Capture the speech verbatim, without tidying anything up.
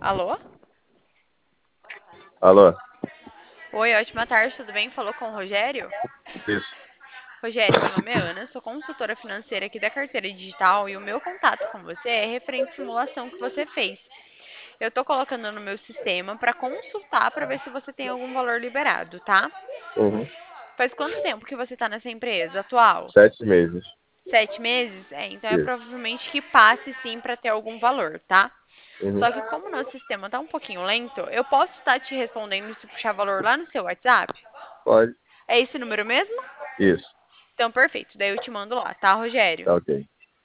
Alô? Alô? Oi, ótima tarde, tudo bem? Falou com o Rogério? Isso. Rogério, meu nome é Ana, sou consultora financeira aqui da Carteira Digital e o meu contato com você é referente à simulação que você fez. Eu tô colocando no meu sistema para consultar para ver se você tem algum valor liberado, tá? Uhum. Faz quanto tempo que você tá nessa empresa atual? Sete meses. Sete meses? É, então é Isso. provavelmente que passe sim para ter algum valor, tá? Uhum. Só que como o nosso sistema tá um pouquinho lento, eu posso estar te respondendo se puxar valor lá no seu WhatsApp? Pode. É esse número mesmo? Isso. Então, perfeito. Daí eu te mando lá, tá, Rogério? Tá ok.